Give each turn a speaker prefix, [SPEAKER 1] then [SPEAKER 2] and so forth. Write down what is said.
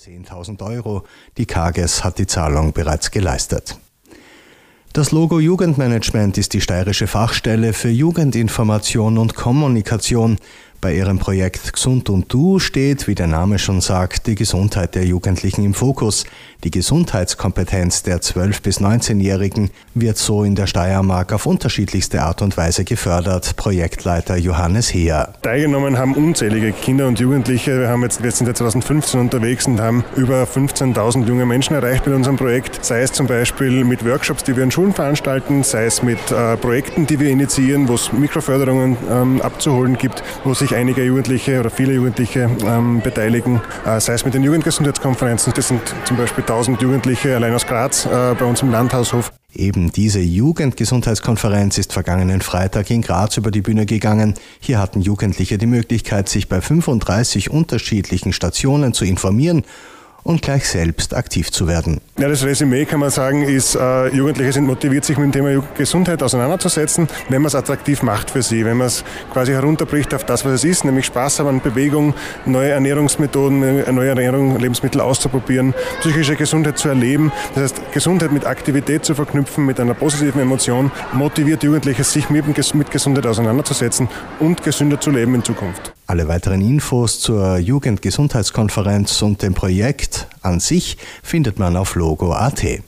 [SPEAKER 1] 10.000 €. Die Kages hat die Zahlung bereits geleistet. Das Logo Jugendmanagement ist die steirische Fachstelle für Jugendinformation und Kommunikation. Bei ihrem Projekt Gesund und Du steht, wie der Name schon sagt, die Gesundheit der Jugendlichen im Fokus. Die Gesundheitskompetenz der 12- bis 19-Jährigen wird so in der Steiermark auf unterschiedlichste Art und Weise gefördert. Projektleiter Johannes Heer.
[SPEAKER 2] Teilgenommen haben unzählige Kinder und Jugendliche. Wir sind seit 2015 unterwegs und haben über 15.000 junge Menschen erreicht mit unserem Projekt. Sei es zum Beispiel mit Workshops, die wir in Schulen veranstalten, sei es mit Projekten, die wir initiieren, wo es Mikroförderungen abzuholen gibt, wo sich einige Jugendliche oder viele Jugendliche beteiligen, sei es mit den Jugendgesundheitskonferenzen. Das sind zum Beispiel 1000 Jugendliche allein aus Graz bei uns im Landhaushof.
[SPEAKER 1] Eben diese Jugendgesundheitskonferenz ist vergangenen Freitag in Graz über die Bühne gegangen. Hier hatten Jugendliche die Möglichkeit, sich bei 35 unterschiedlichen Stationen zu informieren und gleich selbst aktiv zu werden.
[SPEAKER 2] Ja, das Resümee kann man sagen, ist, Jugendliche sind motiviert, sich mit dem Thema Gesundheit auseinanderzusetzen, wenn man es attraktiv macht für sie, wenn man es quasi herunterbricht auf das, was es ist, nämlich Spaß haben an Bewegung, neue Ernährungsmethoden, neue Ernährung, Lebensmittel auszuprobieren, psychische Gesundheit zu erleben. Das heißt, Gesundheit mit Aktivität zu verknüpfen, mit einer positiven Emotion, motiviert Jugendliche, sich mit Gesundheit auseinanderzusetzen und gesünder zu leben in Zukunft.
[SPEAKER 1] Alle weiteren Infos zur Jugendgesundheitskonferenz und dem Projekt an sich findet man auf logo.at.